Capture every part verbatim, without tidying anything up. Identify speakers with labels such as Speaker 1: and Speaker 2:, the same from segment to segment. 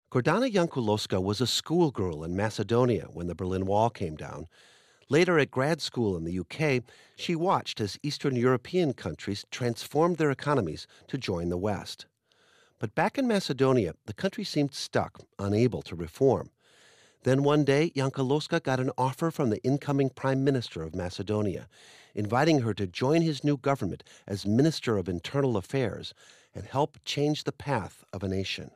Speaker 1: Gordana Jankulovska was a schoolgirl in Macedonia when the Berlin Wall came down. Later at grad school in the U K, she watched as Eastern European countries transformed their economies to join the West. But back in Macedonia, the country seemed stuck, unable to reform. Then one day, Jankulovska got an offer from the incoming Prime Minister of Macedonia, inviting her to join his new government as Minister of Internal Affairs and help change the path of a nation.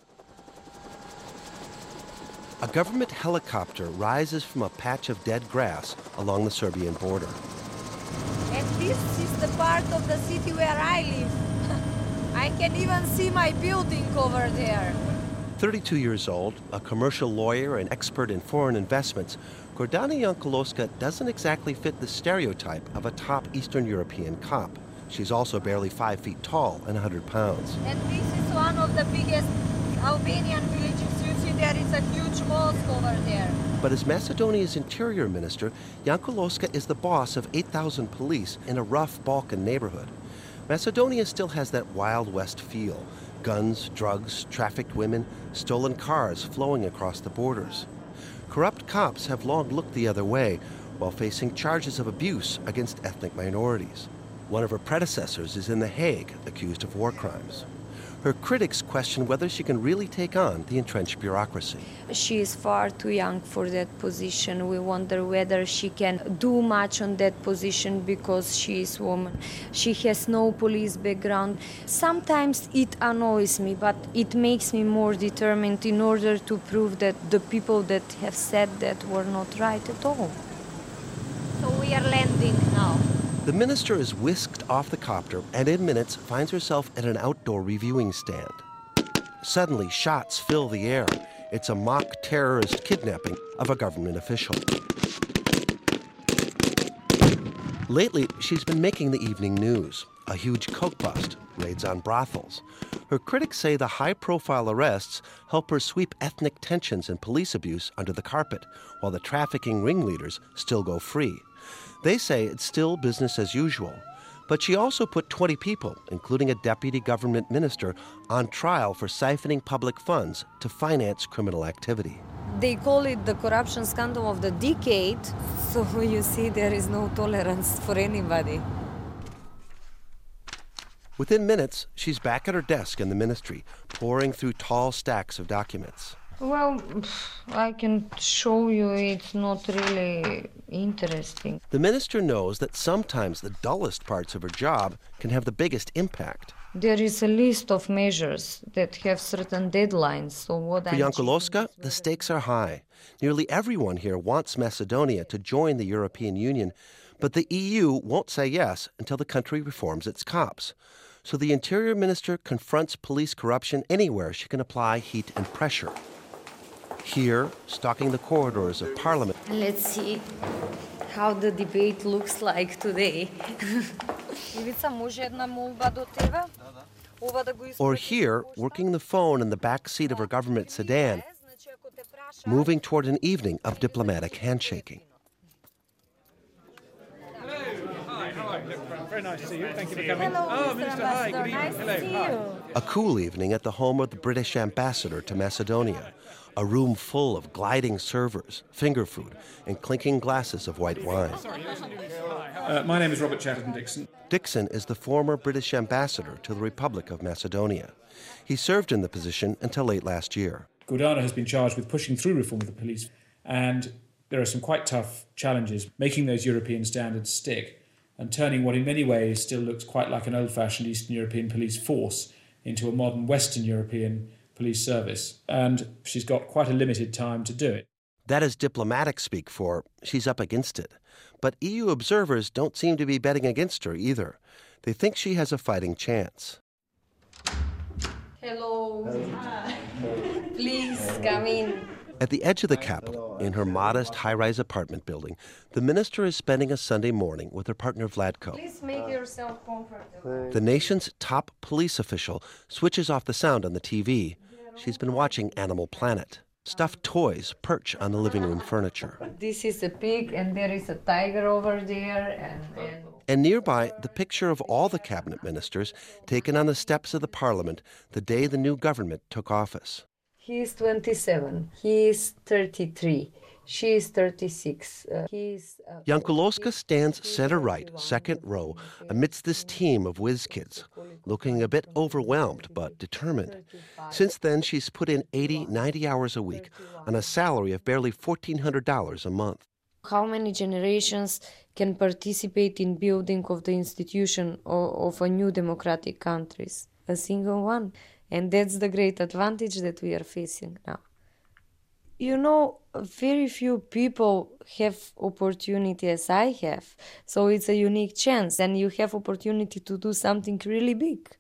Speaker 1: A government helicopter rises from a patch of dead grass along the Serbian border.
Speaker 2: And this is the part of the city where I live. I can even see my building over there.
Speaker 1: thirty-two years old, a commercial lawyer and expert in foreign investments, Gordana Jankulovska doesn't exactly fit the stereotype of a top Eastern European cop. She's also barely five feet tall and one hundred pounds.
Speaker 2: And this is one of the biggest Albanian villages. You see there is a huge mosque over there.
Speaker 1: But as Macedonia's interior minister, Jankulovska is the boss of eight thousand police in a rough Balkan neighborhood. Macedonia still has that Wild West feel. Guns, drugs, trafficked women, stolen cars flowing across the borders. Corrupt cops have long looked the other way while facing charges of abuse against ethnic minorities. One of her predecessors is in The Hague, accused of war crimes. Her critics question whether she can really take on the entrenched bureaucracy.
Speaker 2: She is far too young for that position. We wonder whether she can do much on that position because she is a woman. She has no police background. Sometimes it annoys me, but it makes me more determined in order to prove that the people that have said that were not right at all. So we are landing now.
Speaker 1: The minister is whisked off the copter and in minutes finds herself at an outdoor reviewing stand. Suddenly, shots fill the air. It's a mock terrorist kidnapping of a government official. Lately, she's been making the evening news. A huge coke bust, raids on brothels. Her critics say the high-profile arrests help her sweep ethnic tensions and police abuse under the carpet, while the trafficking ringleaders still go free. They say it's still business as usual. But she also put twenty people, including a deputy government minister, on trial for siphoning public funds to finance criminal activity.
Speaker 2: They call it the corruption scandal of the decade, so you see there is no tolerance for anybody.
Speaker 1: Within minutes, she's back at her desk in the ministry, pouring through tall stacks of documents.
Speaker 2: Well, I can show you it's not really interesting.
Speaker 1: The minister knows that sometimes the dullest parts of her job can have the biggest impact.
Speaker 2: There is a list of measures that have certain deadlines. So what
Speaker 1: For Jankulovska, the stakes are high. Nearly everyone here wants Macedonia to join the European Union, but the E U won't say yes until the country reforms its cops. So the interior minister confronts police corruption anywhere she can apply heat and pressure. Here, stalking the corridors of Parliament.
Speaker 2: Let's see how the debate looks like today.
Speaker 1: Or here, working the phone in the back seat of her government sedan, moving toward an evening of diplomatic handshaking.
Speaker 3: Very nice to see you. Thank you for coming.
Speaker 2: Hello,
Speaker 3: oh,
Speaker 2: Mister
Speaker 3: Minister, hi, good evening.
Speaker 2: Nice to
Speaker 3: Hello,
Speaker 2: see
Speaker 3: hi.
Speaker 2: you.
Speaker 1: A cool evening at the home of the British ambassador to Macedonia. A room full of gliding servers, finger food, and clinking glasses of white wine.
Speaker 3: Uh, my name is Robert Chatterton Dixon.
Speaker 1: Dixon is the former British ambassador to the Republic of Macedonia. He served in the position until late last year.
Speaker 3: Gordana has been charged with pushing through reform of the police, and there are some quite tough challenges making those European standards stick and turning what in many ways still looks quite like an old-fashioned Eastern European police force into a modern Western European police service. And she's got quite a limited time to do it.
Speaker 1: That is diplomatic speak for she's up against it. But E U observers don't seem to be betting against her either. They think she has a fighting chance.
Speaker 2: Hello. Hi. Please come in.
Speaker 1: At the edge of the capital, in her modest high-rise apartment building, the minister is spending a Sunday morning with her partner Vladko.
Speaker 2: Please make yourself comfortable.
Speaker 1: The nation's top police official switches off the sound on the T V. She's been watching Animal Planet. Stuffed toys perch on the living room furniture.
Speaker 2: This is a pig, and there is a tiger over there, and... and...
Speaker 1: And nearby, the picture of all the cabinet ministers taken on the steps of the parliament the day the new government took office.
Speaker 2: He is twenty-seven. He is thirty-three. She is thirty-six. Uh, he's, uh,
Speaker 1: Jankulovska stands center right, second row, amidst this team of whiz kids, looking a bit overwhelmed but determined. Since then, she's put in eighty, ninety hours a week on a salary of barely fourteen hundred dollars a month.
Speaker 2: How many generations can participate in building of the institution of, of a new democratic countries? A single one. And that's the great advantage that we are facing now. You know, very few people have opportunity as I have. So it's a unique chance, and you have opportunity to do something really big.